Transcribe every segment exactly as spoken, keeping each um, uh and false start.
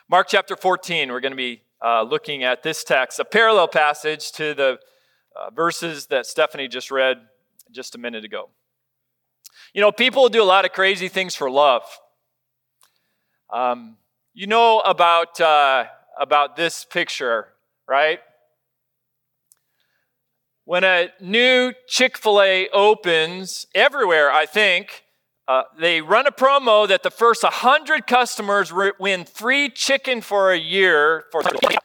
Mark chapter fourteen, we're going to be uh, looking at this text, a parallel passage to the uh, verses that Stephanie just read just a minute ago. You know, people do a lot of crazy things for love. Um, you know about uh, about this picture, right? When a new Chick-fil-A opens everywhere, I think, uh, they run a promo that the first one hundred customers re- win free chicken for a year. For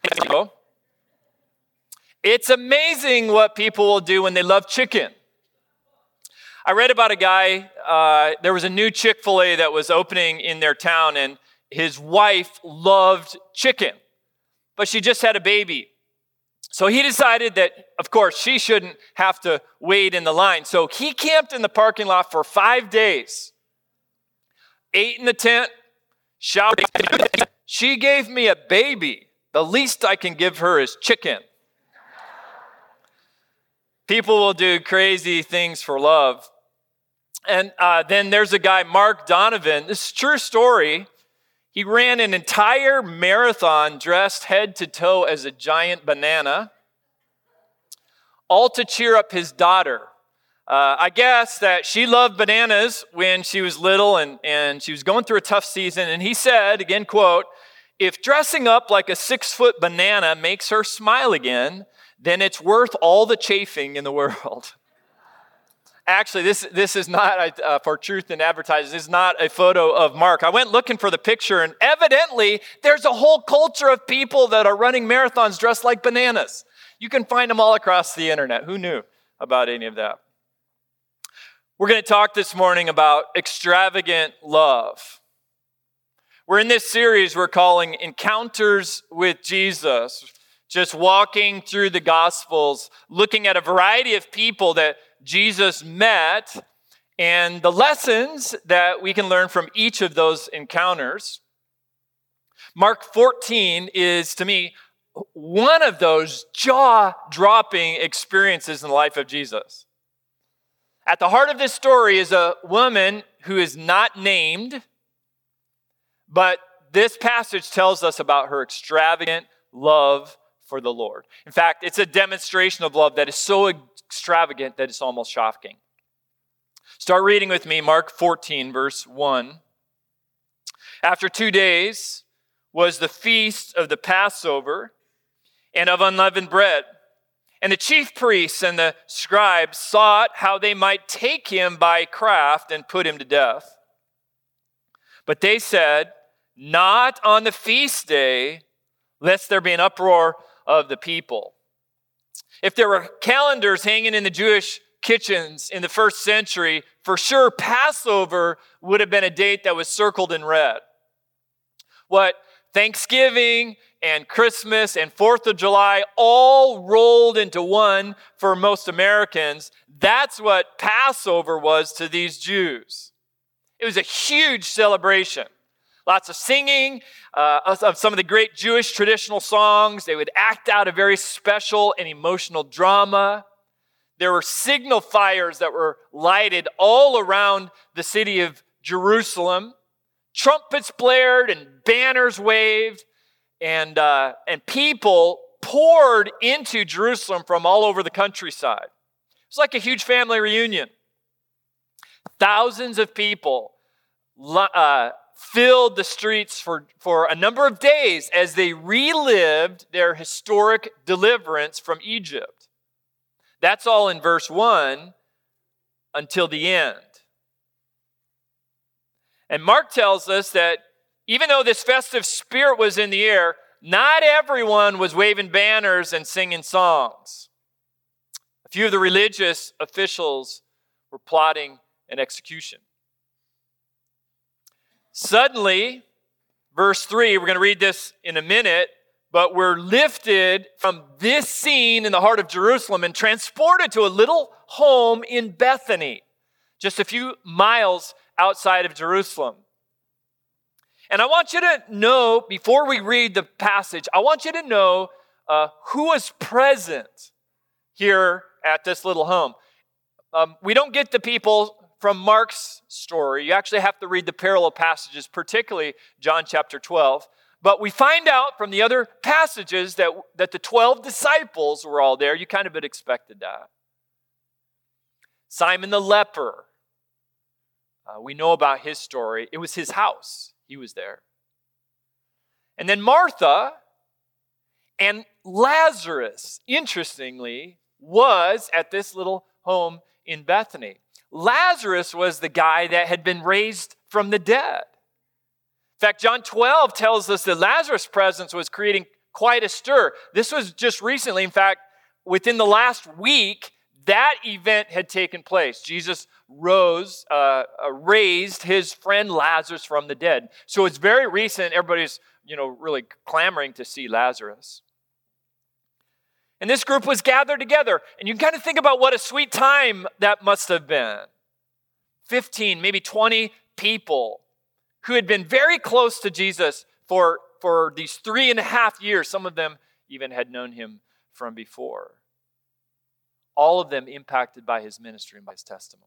It's amazing what people will do when they love chicken. I read about a guy, uh, there was a new Chick-fil-A that was opening in their town, and his wife loved chicken, but she just had a baby. So he decided that, of course, she shouldn't have to wait in the line. So he camped in the parking lot for five days, ate in the tent, showered. She gave me a baby. The least I can give her is chicken. People will do crazy things for love. And uh, then there's a guy, Mark Donovan. This is a true story. He ran an entire marathon dressed head to toe as a giant banana, all to cheer up his daughter. Uh, I guess that she loved bananas when she was little and, and she was going through a tough season. And he said, again, quote, "If dressing up like a six-foot banana makes her smile again, then it's worth all the chafing in the world." Actually, this this is not, uh, for truth in advertising, this is not a photo of Mark. I went looking for the picture, and evidently, there's a whole culture of people that are running marathons dressed like bananas. You can find them all across the internet. Who knew about any of that? We're going to talk this morning about extravagant love. We're in this series we're calling Encounters with Jesus, just walking through the Gospels, looking at a variety of people that Jesus met, and the lessons that we can learn from each of those encounters. Mark fourteen is, to me, one of those jaw-dropping experiences in the life of Jesus. At the heart of this story is a woman who is not named, but this passage tells us about her extravagant love for the Lord. In fact, it's a demonstration of love that is so extravagant that it's almost shocking. Start reading with me, Mark fourteen, verse one. After two days was the feast of the Passover and of unleavened bread. And the chief priests and the scribes sought how they might take him by craft and put him to death. But they said, "Not on the feast day, lest there be an uproar of the people." If there were calendars hanging in the Jewish kitchens in the first century, for sure Passover would have been a date that was circled in red. What Thanksgiving and Christmas and fourth of July all rolled into one for most Americans, that's what Passover was to these Jews. It was a huge celebration. Lots of singing uh, of some of the great Jewish traditional songs. They would act out a very special and emotional drama. There were signal fires that were lighted all around the city of Jerusalem. Trumpets blared and banners waved, and, uh, and people poured into Jerusalem from all over the countryside. It's like a huge family reunion. Thousands of people uh, filled the streets for, for a number of days as they relived their historic deliverance from Egypt. That's all in verse one until the end. And Mark tells us that even though this festive spirit was in the air, not everyone was waving banners and singing songs. A few of the religious officials were plotting an execution. Suddenly, verse three, we're going to read this in a minute, but we're lifted from this scene in the heart of Jerusalem and transported to a little home in Bethany, just a few miles outside of Jerusalem. And I want you to know, before we read the passage, I want you to know uh, who was present here at this little home. Um, we don't get the people from Mark's story. You actually have to read the parallel passages, particularly John chapter twelve. But we find out from the other passages that, that the twelve disciples were all there. You kind of had expected that. Simon the leper. Uh, we know about his story. It was his house. He was there. And then Martha and Lazarus, interestingly, was at this little home in Bethany. Lazarus was the guy that had been raised from the dead. In fact, John twelve tells us that Lazarus' presence was creating quite a stir. This was just recently. In fact, within the last week, that event had taken place. Jesus rose, uh, uh, raised his friend Lazarus from the dead. So it's very recent. Everybody's, you know, really clamoring to see Lazarus. And this group was gathered together. And you can kind of think about what a sweet time that must have been. fifteen, maybe twenty people who had been very close to Jesus for, for these three and a half years. Some of them even had known him from before. All of them impacted by his ministry and by his testimony.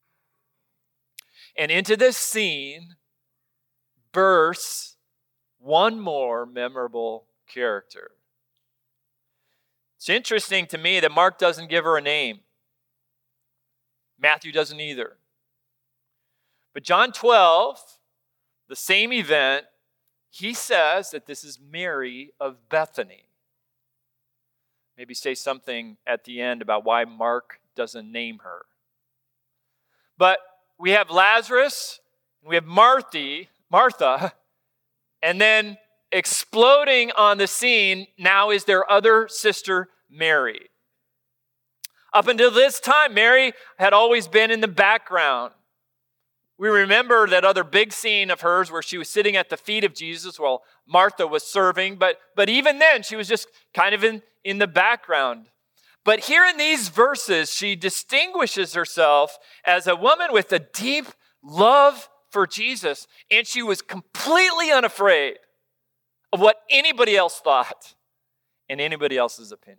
And into this scene bursts one more memorable character. It's interesting to me that Mark doesn't give her a name. Matthew doesn't either. But John twelve, the same event, he says that this is Mary of Bethany. Maybe say something at the end about why Mark doesn't name her. But we have Lazarus, and we have Martha, Martha, and then exploding on the scene now is their other sister, Mary. Up until this time, Mary had always been in the background. We remember that other big scene of hers where she was sitting at the feet of Jesus while Martha was serving, but, but even then she was just kind of in, in the background. But here in these verses, she distinguishes herself as a woman with a deep love for Jesus, and she was completely unafraid of what anybody else thought and anybody else's opinion.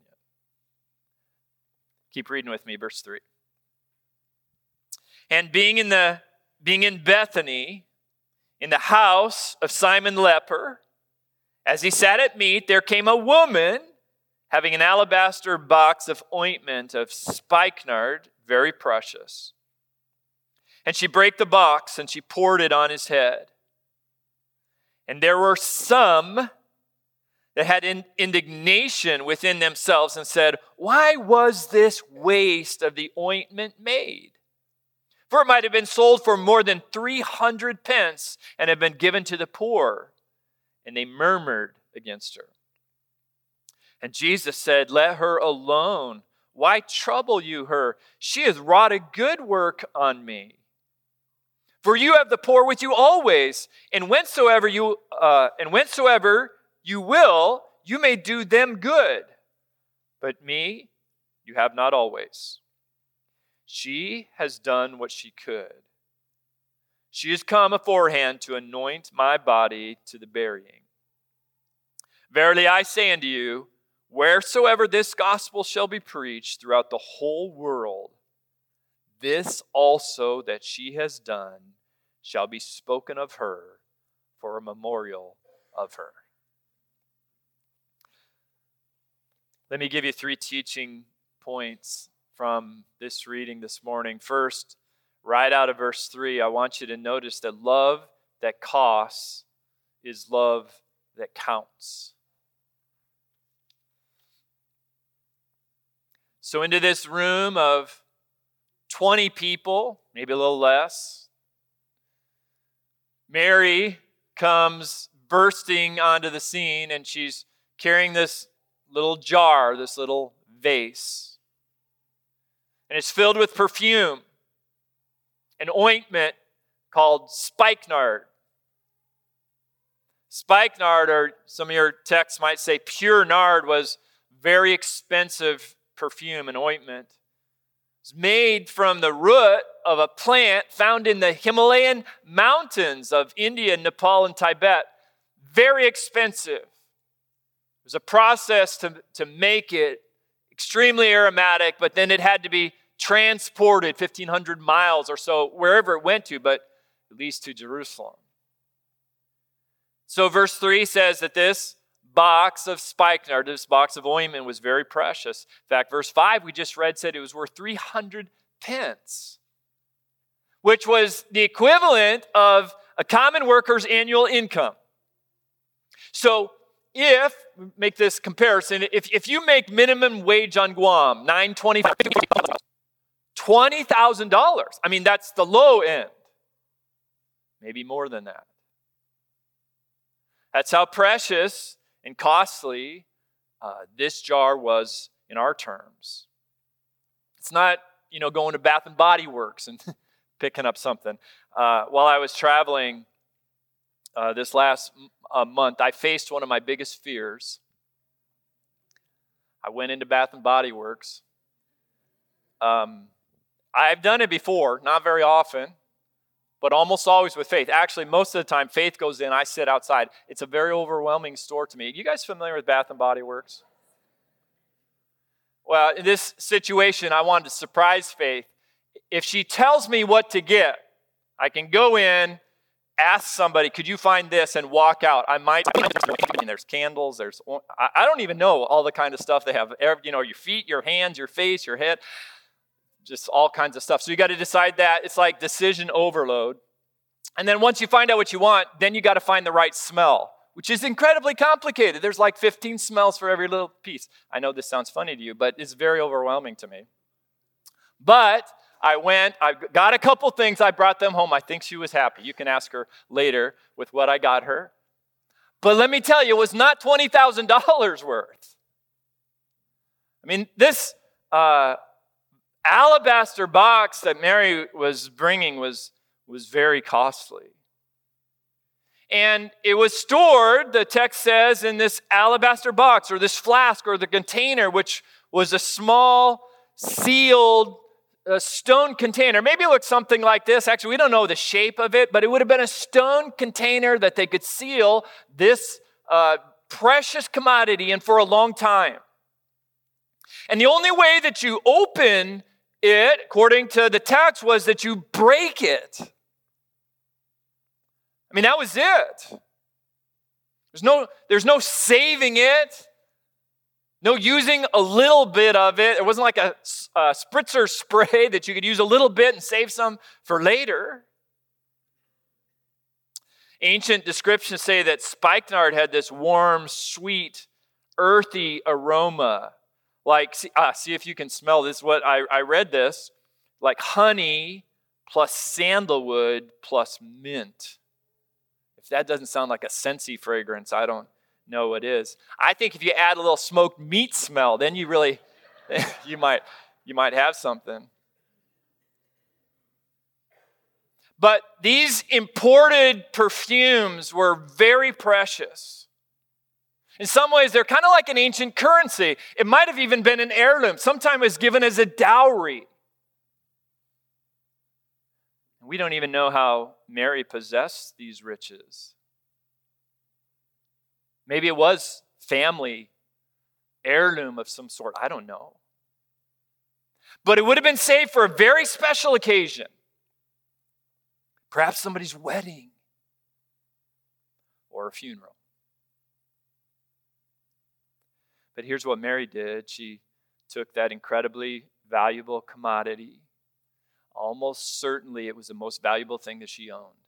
Keep reading with me, verse three. And being in the being in Bethany, in the house of Simon the leper, as he sat at meat, there came a woman having an alabaster box of ointment of spikenard, very precious. And she brake the box and she poured it on his head. And there were some that had in indignation within themselves and said, why was this waste of the ointment made? For it might have been sold for more than three hundred pence and have been given to the poor. And they murmured against her. And Jesus said, let her alone. Why trouble you her? She has wrought a good work on me. For you have the poor with you always, and whensoever you uh, and whensoever you will, you may do them good. But me, you have not always. She has done what she could. She has come aforehand to anoint my body to the burying. Verily I say unto you, wheresoever this gospel shall be preached throughout the whole world, this also that she has done shall be spoken of her for a memorial of her. Let me give you three teaching points from this reading this morning. First, right out of verse three, I want you to notice that love that costs is love that counts. So into this room of twenty people, maybe a little less, Mary comes bursting onto the scene, and she's carrying this little jar, this little vase. And it's filled with perfume, an ointment called spikenard. Spikenard, or some of your texts might say pure nard, was very expensive perfume and ointment. It's made from the root of a plant found in the Himalayan mountains of India, Nepal, and Tibet. Very expensive. There's a process to, to make it extremely aromatic, but then it had to be transported fifteen hundred miles or so, wherever it went to, but at least to Jerusalem. So verse three says that this box of spikenard, this box of ointment was very precious. In fact, verse five we just read said it was worth three hundred pence, which was the equivalent of a common worker's annual income. So if, make this comparison, if, if you make minimum wage on Guam, nine twenty-five, twenty thousand dollars. I mean, that's the low end. Maybe more than that. That's how precious and costly uh, this jar was in our terms. It's not, you know, going to Bath and Body Works and picking up something. Uh, while I was traveling uh, this last uh, month, I faced one of my biggest fears. I went into Bath and Body Works. Um, I've done it before, not very often, but almost always with faith. Actually, most of the time, faith goes in, I sit outside. It's a very overwhelming store to me. You guys familiar with Bath and Body Works? Well, in this situation, I wanted to surprise Faith. If she tells me what to get, I can go in, ask somebody, could you find this, and walk out. I might, there's candles, there's, I don't even know all the kind of stuff they have. You know, your feet, your hands, your face, your head, just all kinds of stuff. So you got to decide that. It's like decision overload. And then once you find out what you want, then you got to find the right smell, which is incredibly complicated. There's like fifteen smells for every little piece. I know this sounds funny to you, but it's very overwhelming to me. But I went, I got a couple things, I brought them home. I think she was happy. You can ask her later with what I got her. But let me tell you, it was not twenty thousand dollars worth. I mean, this uh, alabaster box that Mary was bringing was, was very costly. And it was stored, the text says, in this alabaster box or this flask or the container, which was a small, sealed uh, stone container. Maybe it looked something like this. Actually, we don't know the shape of it, but it would have been a stone container that they could seal this uh, precious commodity in for a long time. And the only way that you open it, according to the text, was that you break it. I mean, that was it. There's no, there's no saving it, no using a little bit of it. It wasn't like a, a spritzer spray that you could use a little bit and save some for later. Ancient descriptions say that spikenard had this warm, sweet, earthy aroma. Like, see, ah, see if you can smell this. What I, I read this, like honey plus sandalwood plus mint. If that doesn't sound like a scentsy fragrance, I don't know what is. I think if you add a little smoked meat smell, then you really, you might, you might have something. But these imported perfumes were very precious. In some ways, they're kind of like an ancient currency. It might have even been an heirloom. Sometimes it was given as a dowry. We don't even know how Mary possessed these riches. Maybe it was family heirloom of some sort. I don't know. But it would have been saved for a very special occasion. Perhaps somebody's wedding or a funeral. But here's what Mary did. She took that incredibly valuable commodity. Almost certainly it was the most valuable thing that she owned.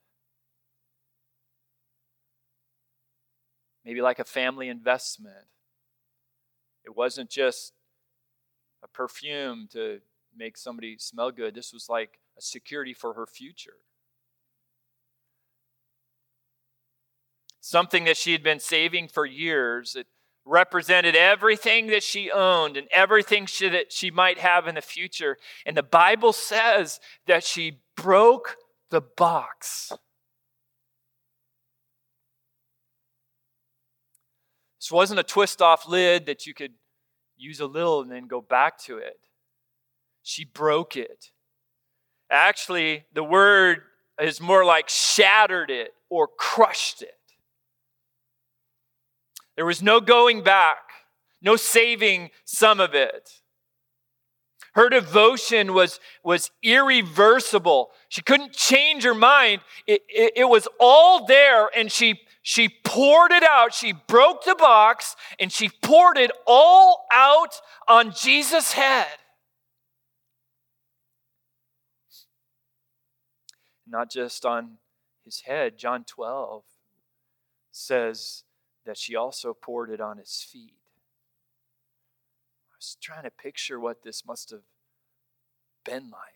Maybe like a family investment. It wasn't just a perfume to make somebody smell good. This was like a security for her future. Something that she had been saving for years. It represented everything that she owned and everything she, that she might have in the future. And the Bible says that she broke the box. This wasn't a twist-off lid that you could use a little and then go back to it. She broke it. Actually, the word is more like shattered it or crushed it. There was no going back, no saving some of it. Her devotion was, was irreversible. She couldn't change her mind. It, it, it was all there, and she, She poured it out. She broke the box and she poured it all out on Jesus' head. Not just on his head. John twelve says that she also poured it on his feet. I was trying to picture what this must have been like.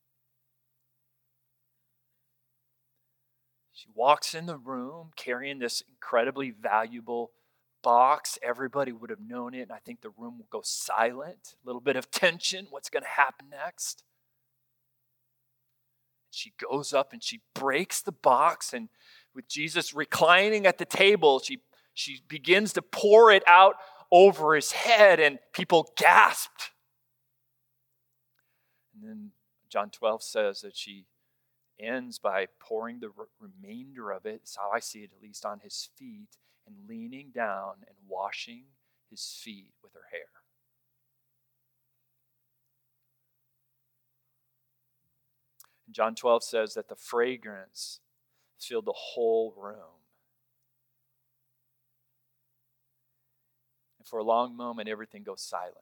She walks in the room carrying this incredibly valuable box. Everybody would have known it, and I think the room will go silent. A little bit of tension. What's going to happen next? She goes up and she breaks the box, and with Jesus reclining at the table, she, she begins to pour it out over his head, and people gasped. And then John twelve says that she ends by pouring the re- remainder of it, it's how I see it, at least on his feet, and leaning down and washing his feet with her hair. And John twelve says that the fragrance filled the whole room. And for a long moment, everything goes silent.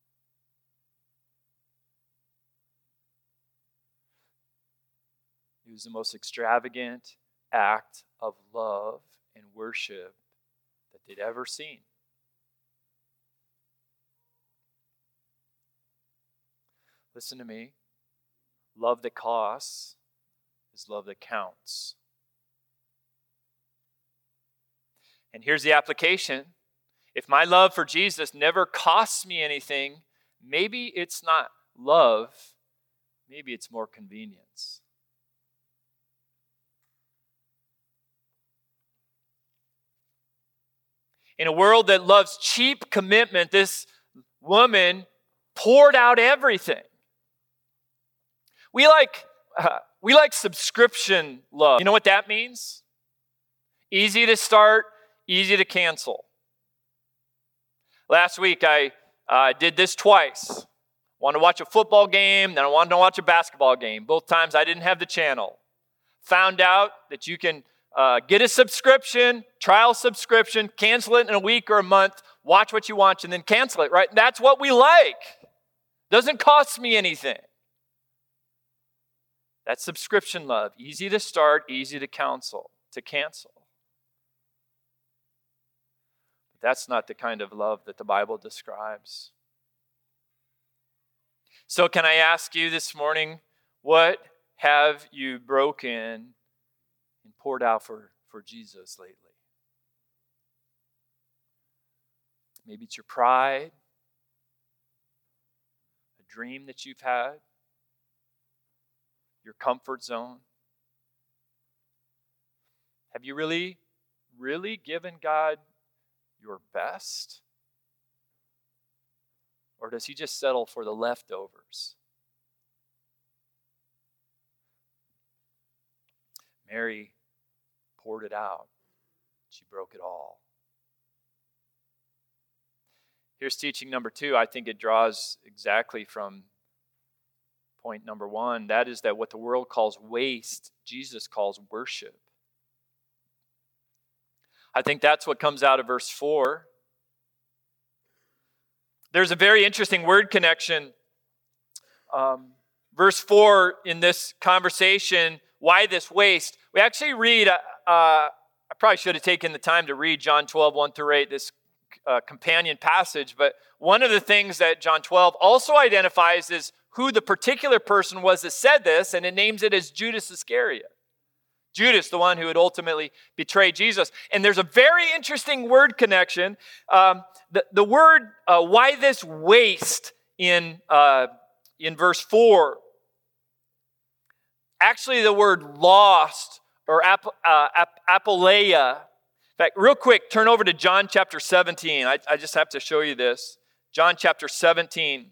It was the most extravagant act of love and worship that they'd ever seen. Listen to me. Love that costs is love that counts. And here's the application. If my love for Jesus never costs me anything, maybe it's not love, maybe it's more convenience. In a world that loves cheap commitment, this woman poured out everything. We like, uh, we like subscription love. You know what that means? Easy to start, easy to cancel. Last week I uh, did this twice. Wanted to watch a football game, then I wanted to watch a basketball game. Both times I didn't have the channel. Found out that you can Uh, get a subscription, trial subscription, cancel it in a week or a month, watch what you want, and then cancel it, right? That's what we like. Doesn't cost me anything. That's subscription love. Easy to start, easy to cancel, to cancel. But that's not the kind of love that the Bible describes. So can I ask you this morning, what have you broken and poured out for, for Jesus lately? Maybe it's your pride, a dream that you've had, your comfort zone. Have you really, really given God your best? Or does he just settle for the leftovers? Mary poured it out. She broke it all. Here's teaching number two. I think it draws exactly from point number one. That is that what the world calls waste, Jesus calls worship. I think that's what comes out of verse four. There's a very interesting word connection. Um, verse four in this conversation, why this waste? We actually read, uh, uh, I probably should have taken the time to read John twelve, one through eight, this uh, companion passage, but one of the things that John twelve also identifies is who the particular person was that said this, and it names it as Judas Iscariot. Judas, the one who would ultimately betray Jesus. And there's a very interesting word connection. Um, the, the word, uh, why this waste in, uh, in verse four, actually the word lost or ap, uh, ap, apoleia. In fact, real quick, turn over to John chapter seventeen. I, I just have to show you this. John chapter seventeen.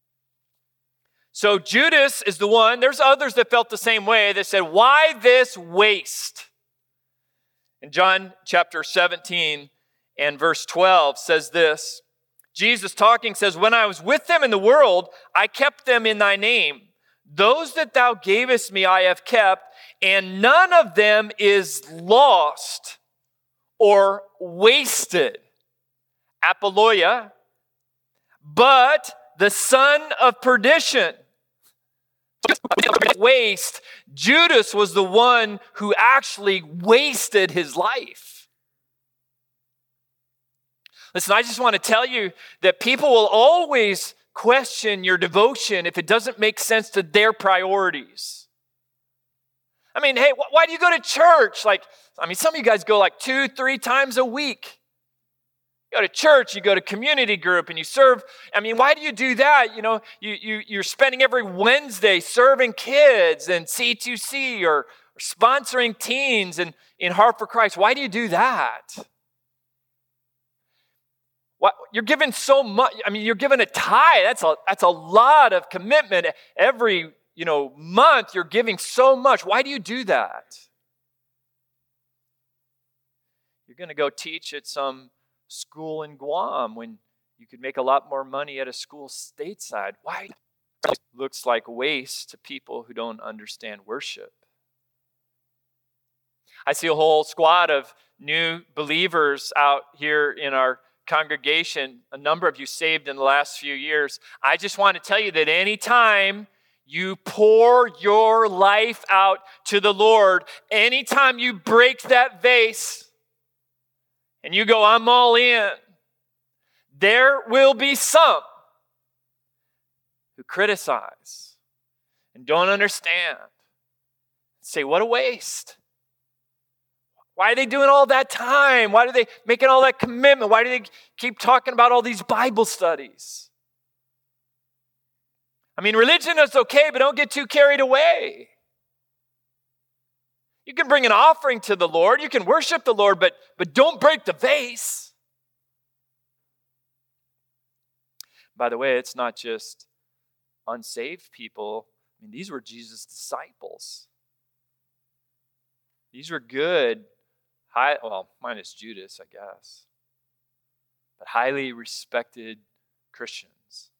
So Judas is the one, there's others that felt the same way, that said, why this waste? In John chapter seventeen and verse twelve says this, Jesus talking says, when I was with them in the world, I kept them in thy name. Those that thou gavest me I have kept, and none of them is lost or wasted. Apoloia. But the son of perdition. Waste. Judas was the one who actually wasted his life. Listen, I just want to tell you that people will always question your devotion if it doesn't make sense to their priorities. I mean, hey, why do you go to church? Like, I mean, some of you guys go like two, three times a week. You go to church, you go to community group, and you serve. I mean, why do you do that? You know, you, you, you're spending every Wednesday serving kids and C two C or, or sponsoring teens in, in Heart for Christ. Why do you do that? What, you're given so much. I mean, you're given a tithe. That's a, that's a lot of commitment. Every, you know, month, you're giving so much. Why do you do that? You're going to go teach at some school in Guam when you could make a lot more money at a school stateside. Why? It looks like waste to people who don't understand worship. I see a whole squad of new believers out here in our congregation, a number of you saved in the last few years. I just want to tell you that anytime you pour your life out to the Lord, anytime you break that vase, and you go, I'm all in, there will be some who criticize and don't understand. Say, what a waste. Why are they doing all that time? Why are they making all that commitment? Why do they keep talking about all these Bible studies? I mean, religion is okay, but don't get too carried away. You can bring an offering to the Lord. You can worship the Lord, but, but don't break the vase. By the way, it's not just unsaved people. I mean, these were Jesus' disciples. These were good, high, well, minus Judas, I guess, but highly respected Christians.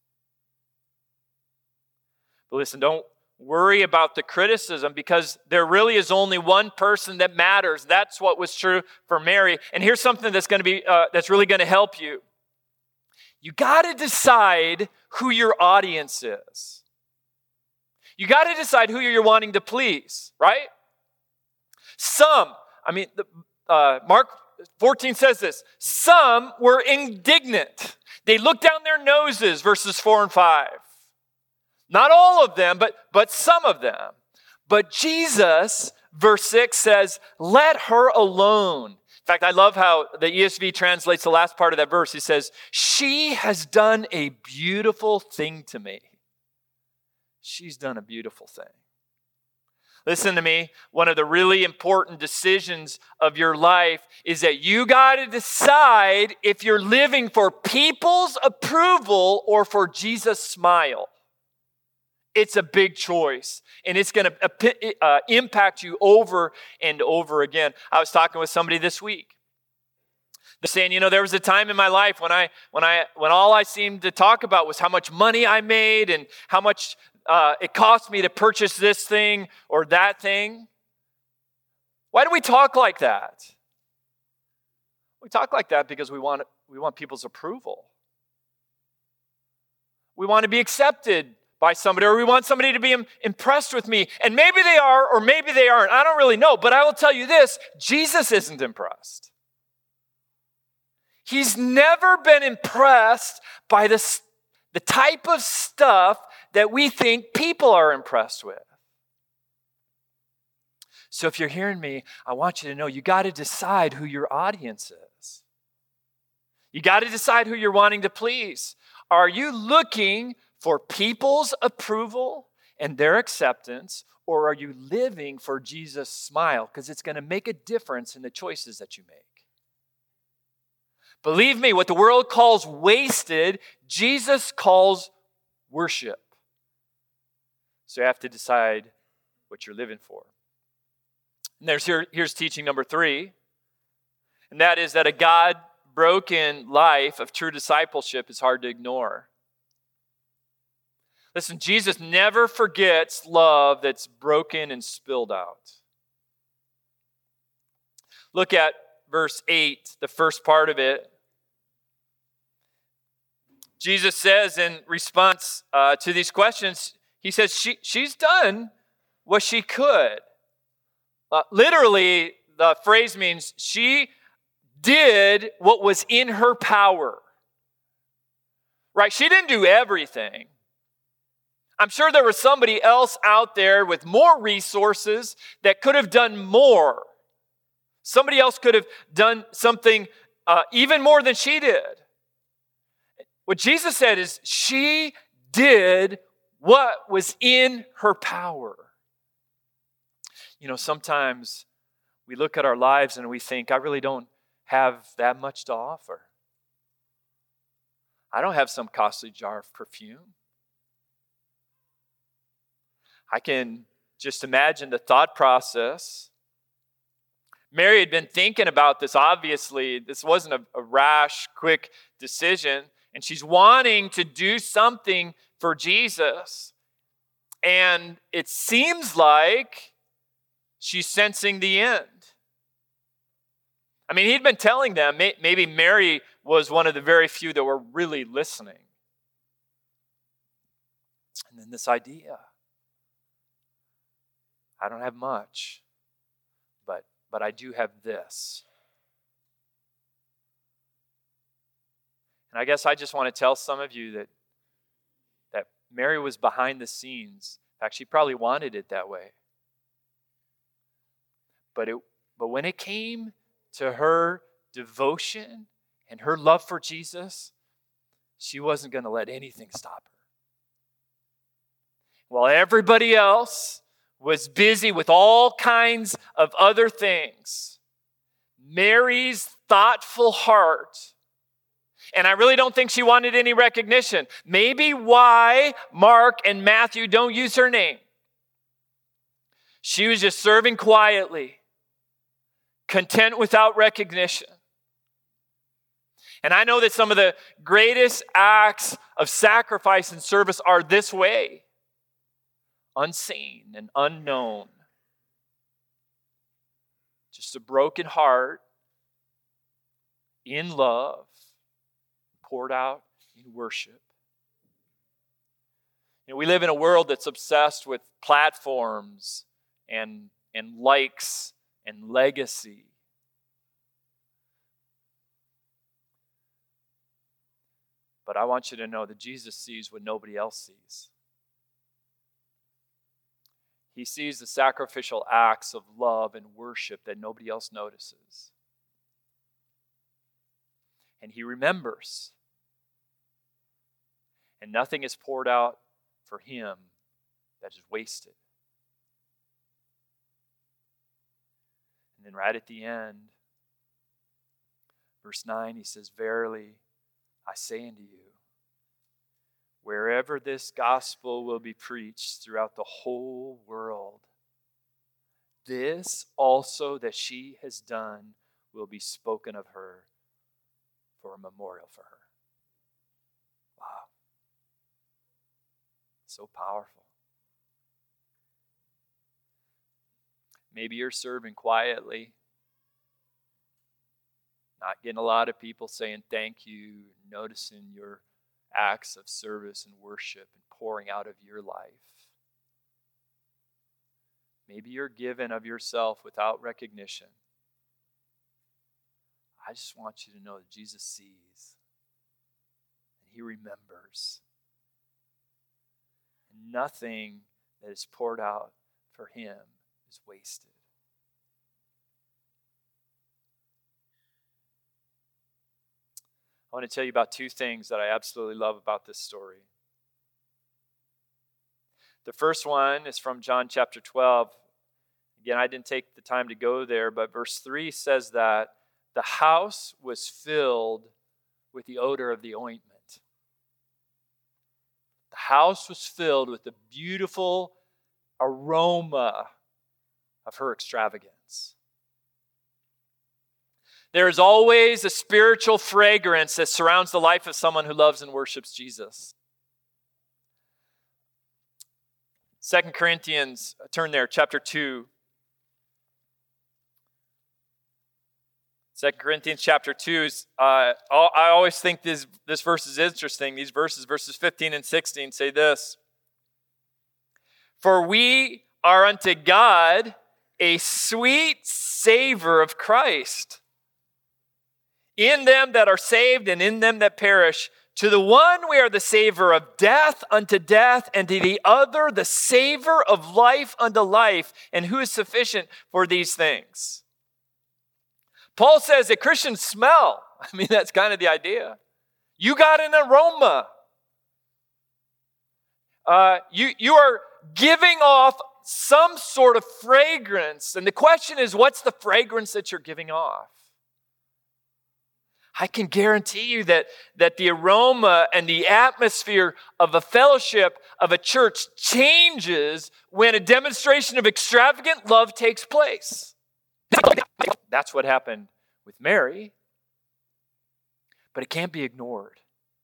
But listen, don't worry about the criticism because there really is only one person that matters. That's what was true for Mary. And here's something that's going to be uh, that's really going to help you. You got to decide who your audience is. You got to decide who you're wanting to please, right? Some, I mean, uh, Mark fourteen says this. Some were indignant. They looked down their noses, verses four and five. Not all of them, but, but some of them. But Jesus, verse six says, let her alone. In fact, I love how the E S V translates the last part of that verse. He says, she has done a beautiful thing to me. She's done a beautiful thing. Listen to me. One of the really important decisions of your life is that you got to decide if you're living for people's approval or for Jesus' smile. It's a big choice, and it's going to uh, impact you over and over again. I was talking with somebody this week. They're saying, you know, there was a time in my life when I, when I, when all I seemed to talk about was how much money I made and how much uh, it cost me to purchase this thing or that thing. Why do we talk like that? We talk like that because we want we want people's approval. We want to be accepted by somebody, or we want somebody to be impressed with me. And maybe they are, or maybe they aren't. I don't really know. But I will tell you this, Jesus isn't impressed. He's never been impressed by the, the type of stuff that we think people are impressed with. So if you're hearing me, I want you to know you got to decide who your audience is. You got to decide who you're wanting to please. Are you looking for people's approval and their acceptance, or are you living for Jesus' smile? Because it's going to make a difference in the choices that you make. Believe me, what the world calls wasted, Jesus calls worship. So you have to decide what you're living for. And there's here, here's teaching number three, and that is that a God-broken life of true discipleship is hard to ignore. Listen, Jesus never forgets love that's broken and spilled out. Look at verse eight, the first part of it. Jesus says in response uh, to these questions, he says, she, she's done what she could. Uh, literally, the phrase means she did what was in her power. Right? She didn't do everything. I'm sure there was somebody else out there with more resources that could have done more. Somebody else could have done something uh, even more than she did. What Jesus said is she did what was in her power. You know, sometimes we look at our lives and we think, I really don't have that much to offer. I don't have some costly jar of perfume. I can just imagine the thought process. Mary had been thinking about this, obviously. This wasn't a, a rash, quick decision. And she's wanting to do something for Jesus. And it seems like she's sensing the end. I mean, he'd been telling them, maybe Mary was one of the very few that were really listening. And then this idea. I don't have much, but, but I do have this. And I guess I just want to tell some of you that, that Mary was behind the scenes. In fact, she probably wanted it that way. But, it, but when it came to her devotion and her love for Jesus, she wasn't going to let anything stop her. While everybody else was busy with all kinds of other things, Mary's thoughtful heart, and I really don't think she wanted any recognition. Maybe why Mark and Matthew don't use her name. She was just serving quietly, content without recognition. And I know that some of the greatest acts of sacrifice and service are this way. Unseen and unknown. Just a broken heart in love, poured out in worship. You know, we live in a world that's obsessed with platforms and, and likes and legacy. But I want you to know that Jesus sees what nobody else sees. He sees the sacrificial acts of love and worship that nobody else notices. And he remembers. And nothing is poured out for him that is wasted. And then right at the end, verse nine, he says, "Verily, I say unto you, wherever this gospel will be preached throughout the whole world, this also that she has done will be spoken of her for a memorial for her." Wow. So powerful. Maybe you're serving quietly, not getting a lot of people saying thank you, noticing your acts of service and worship and pouring out of your life. Maybe you're given of yourself without recognition. I just want you to know that Jesus sees and he remembers. And nothing that is poured out for him is wasted. I want to tell you about two things that I absolutely love about this story. The first one is from John chapter twelve. Again, I didn't take the time to go there, but verse three says that the house was filled with the odor of the ointment. The house was filled with the beautiful aroma of her extravagance. There is always a spiritual fragrance that surrounds the life of someone who loves and worships Jesus. Second Corinthians, turn there, chapter two. Second Corinthians chapter two, is, uh, I always think this, this verse is interesting. These verses, verses fifteen and sixteen say this. For we are unto God a sweet savor of Christ in them that are saved and in them that perish. To the one we are the savor of death unto death, and to the other the savor of life unto life. And who is sufficient for these things? Paul says that Christians smell. I mean, that's kind of the idea. You got an aroma. Uh, you, you are giving off some sort of fragrance. And the question is, what's the fragrance that you're giving off? I can guarantee you that, that the aroma and the atmosphere of a fellowship, of a church, changes when a demonstration of extravagant love takes place. That's what happened with Mary, but it can't be ignored.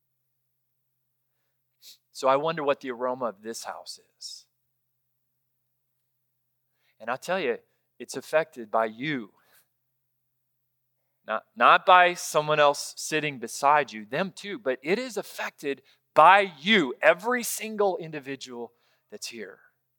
So I wonder what the aroma of this house is. And I'll tell you, it's affected by you. Not, not by someone else sitting beside you, them too, but it is affected by you, every single individual that's here.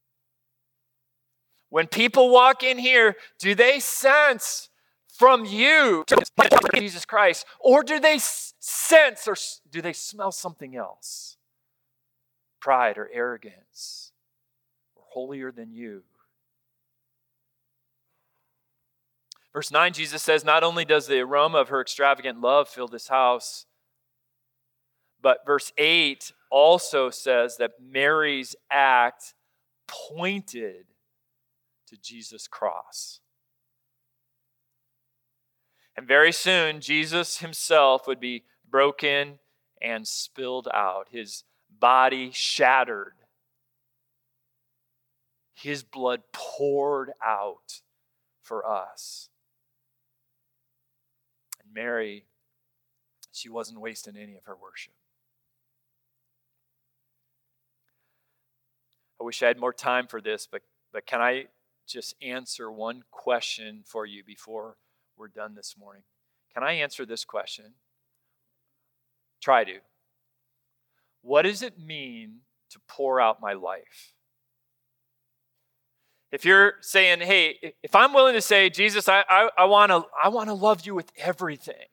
When people walk in here, do they sense from you Jesus Christ, or do they sense or do they smell something else? Pride or arrogance, or holier than you. Verse nine, Jesus says, not only does the aroma of her extravagant love fill this house, but verse eight also says that Mary's act pointed to Jesus' cross. And very soon, Jesus himself would be broken and spilled out, his body shattered, his blood poured out for us. And Mary, she wasn't wasting any of her worship. I wish I had more time for this, but, but can I just answer one question for you before we're done this morning? Can I answer this question? Try to. What does it mean to pour out my life? If you're saying, hey, if I'm willing to say, Jesus, I, I, I want to I want to love you with everything,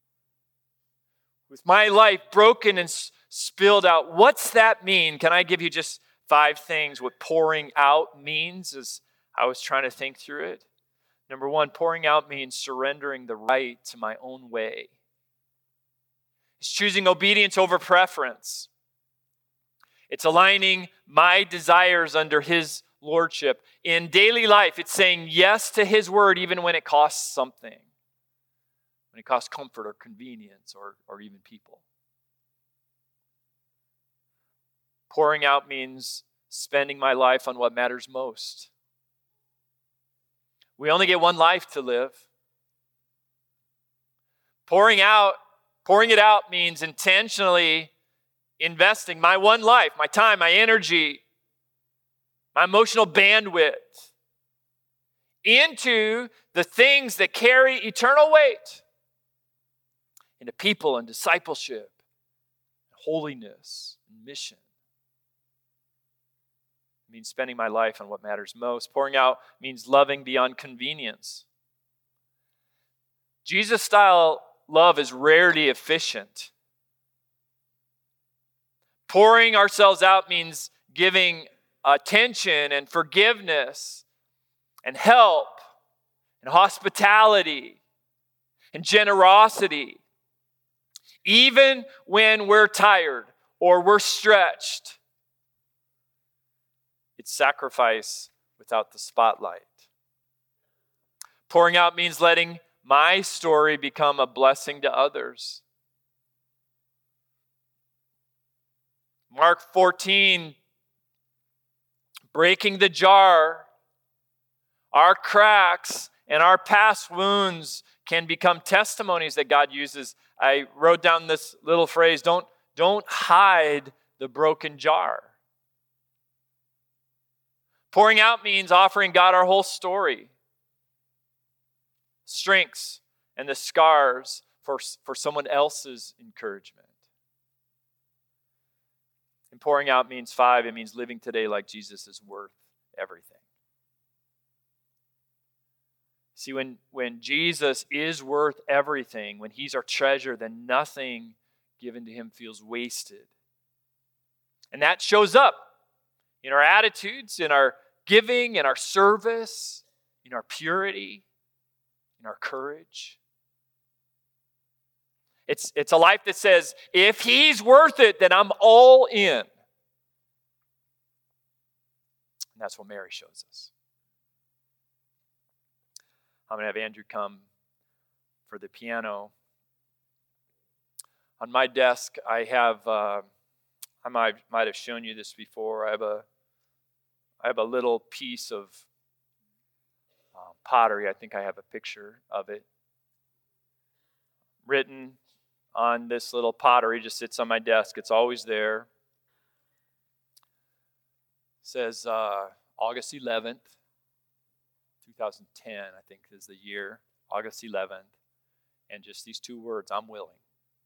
with my life broken and s- spilled out, what's that mean? Can I give you just five things what pouring out means as I was trying to think through it? Number one, pouring out means surrendering the right to my own way. It's choosing obedience over preference. It's aligning my desires under his lordship. In daily life, it's saying yes to his word even when it costs something. When it costs comfort or convenience or, or even people. Pouring out means spending my life on what matters most. We only get one life to live. Pouring out, pouring it out means intentionally investing my one life, my time, my energy, my emotional bandwidth into the things that carry eternal weight, into people and discipleship, holiness, and mission. It means spending my life on what matters most. Pouring out means loving beyond convenience. Jesus-style love is rarely efficient. Pouring ourselves out means giving attention and forgiveness and help and hospitality and generosity, even when we're tired or we're stretched. It's sacrifice without the spotlight. Pouring out means letting my story become a blessing to others. Mark fourteen, breaking the jar, our cracks and our past wounds can become testimonies that God uses. I wrote down this little phrase, don't, don't hide the broken jar. Pouring out means offering God our whole story. Strengths and the scars for, for someone else's encouragement. And pouring out means five, it means living today like Jesus is worth everything. See, when, when Jesus is worth everything, when he's our treasure, then nothing given to him feels wasted. And that shows up in our attitudes, in our giving, in our service, in our purity, in our courage. It's, it's a life that says, if he's worth it, then I'm all in. And that's what Mary shows us. I'm going to have Andrew come for the piano. On my desk, I have, uh, I might, might have shown you this before, I have a, I have a little piece of uh, pottery. I think I have a picture of it. Written on this little pottery, just sits on my desk. It's always there. It says uh, August eleventh, twenty ten, I think is the year. August eleventh. And just these two words, I'm willing.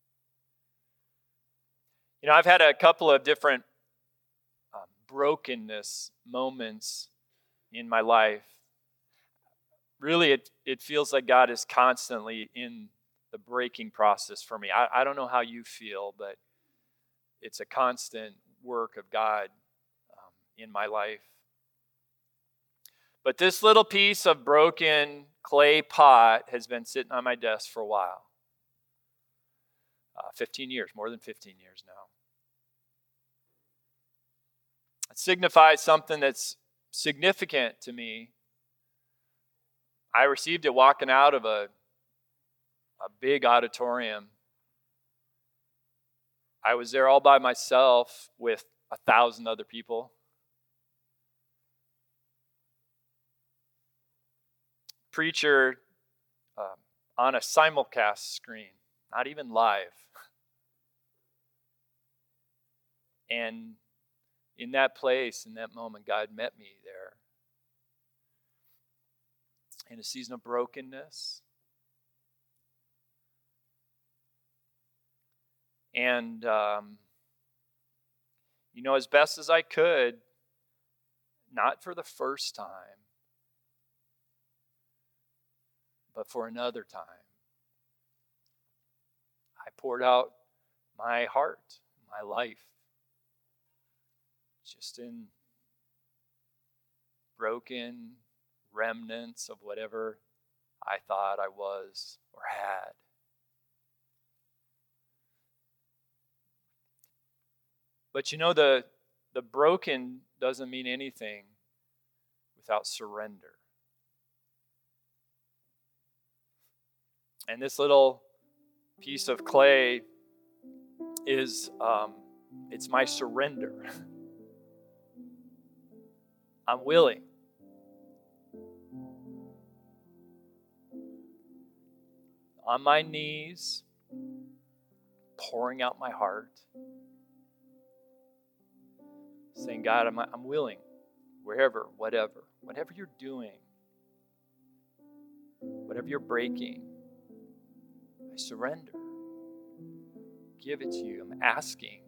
You know, I've had a couple of different uh, brokenness moments in my life. Really, it, it feels like God is constantly in the breaking process for me. I, I don't know how you feel, but it's a constant work of God um, in my life. But this little piece of broken clay pot has been sitting on my desk for a while. Uh, fifteen years, more than fifteen years now. It signifies something that's significant to me. I received it walking out of a, a big auditorium. I was there all by myself with a thousand other people. Preacher uh, on a simulcast screen, not even live. And in that place, in that moment, God met me there. In a season of brokenness. And, um, you know, as best as I could, not for the first time, but for another time, I poured out my heart, my life, just in broken remnants of whatever I thought I was or had. But you know, the, the broken doesn't mean anything without surrender. And this little piece of clay is, um, it's my surrender. I'm willing. On my knees, pouring out my heart, saying, God, I'm, I'm willing, wherever, whatever, whatever you're doing, whatever you're breaking, I surrender. Give it to you. I'm asking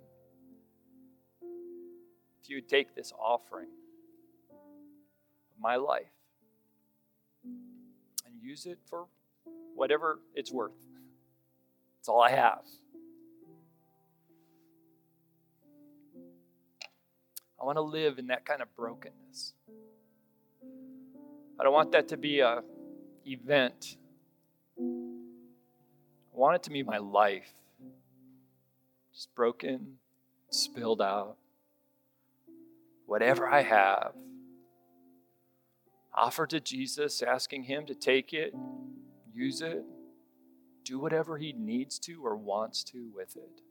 if you would take this offering of my life and use it for whatever it's worth. It's all I have. I want to live in that kind of brokenness. I don't want that to be an event. I want it to be my life. Just broken, spilled out. Whatever I have, offer to Jesus, asking him to take it, use it, do whatever he needs to or wants to with it.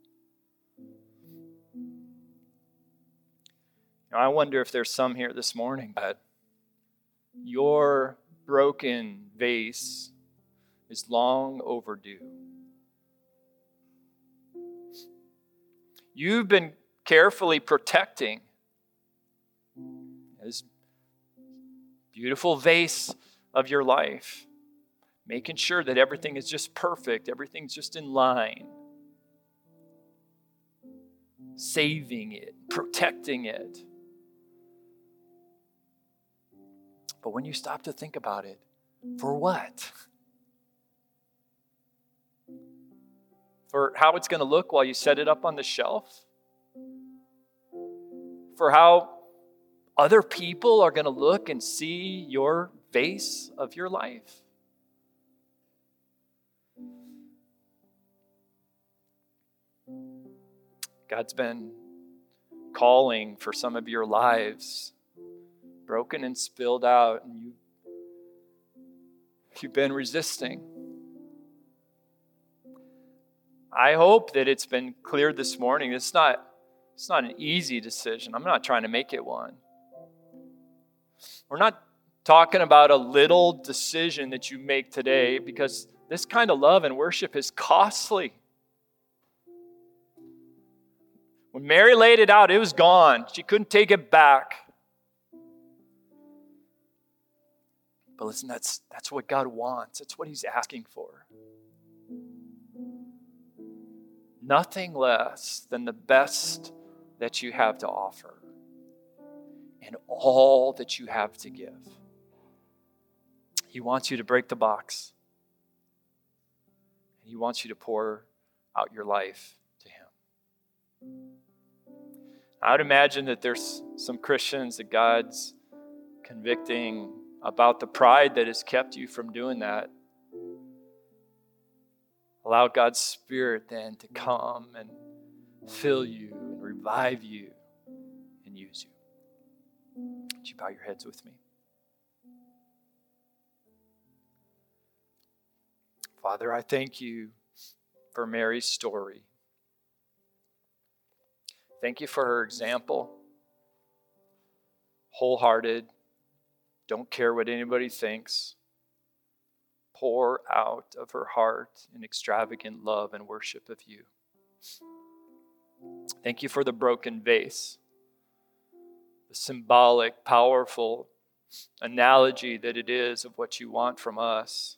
Now, I wonder if there's some here this morning that your broken vase is long overdue. You've been carefully protecting this beautiful vase of your life. making sure that everything is just perfect, everything's just in line, saving it, protecting it. But when you stop to think about it, for what? For how it's going to look while you set it up on the shelf? For how other people are going to look and see your face of your life? God's been calling for some of your lives, broken and spilled out, and you, you've been resisting. I hope that it's been clear this morning. It's not, it's not an easy decision. I'm not trying to make it one. We're not talking about a little decision that you make today, because this kind of love and worship is costly. When Mary laid it out, it was gone. She couldn't take it back. But listen, that's, that's what God wants. That's what He's asking for. Nothing less than the best that you have to offer and all that you have to give. He wants you to break the box. He wants you to pour out your life to Him. I would imagine that there's some Christians that God's convicting about the pride that has kept you from doing that. Allow God's Spirit then to come and fill you and revive you and use you. Would you bow your heads with me? Father, I thank you for Mary's story. Thank you for her example. Wholehearted, don't care what anybody thinks. Pour out of her heart in extravagant love and worship of you. Thank you for the broken vase, the symbolic, powerful analogy that it is of what you want from us.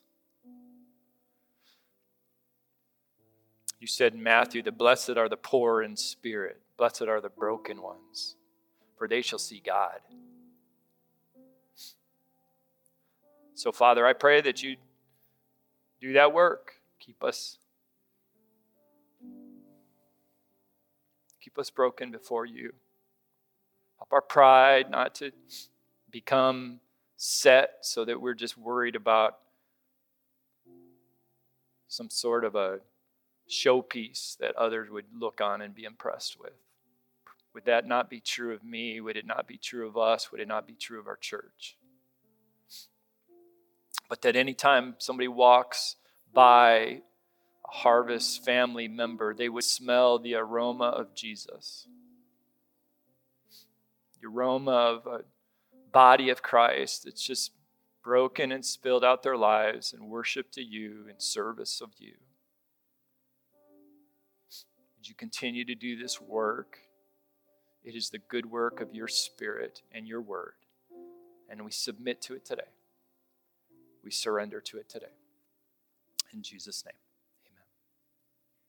You said in Matthew that blessed are the poor in spirit, blessed are the broken ones, for they shall see God. So, Father, I pray that you do that work. Keep us, keep us broken before you. Help our pride not to become set so that we're just worried about some sort of a showpiece that others would look on and be impressed with. Would that not be true of me? Would it not be true of us? Would it not be true of our church? But that anytime somebody walks by a Harvest family member, they would smell the aroma of Jesus. The aroma of a body of Christ that's just broken and spilled out their lives in worship to you, in service of you. Would you continue to do this work? It is the good work of your Spirit and your word. And we submit to it today. We surrender to it today. In Jesus' name.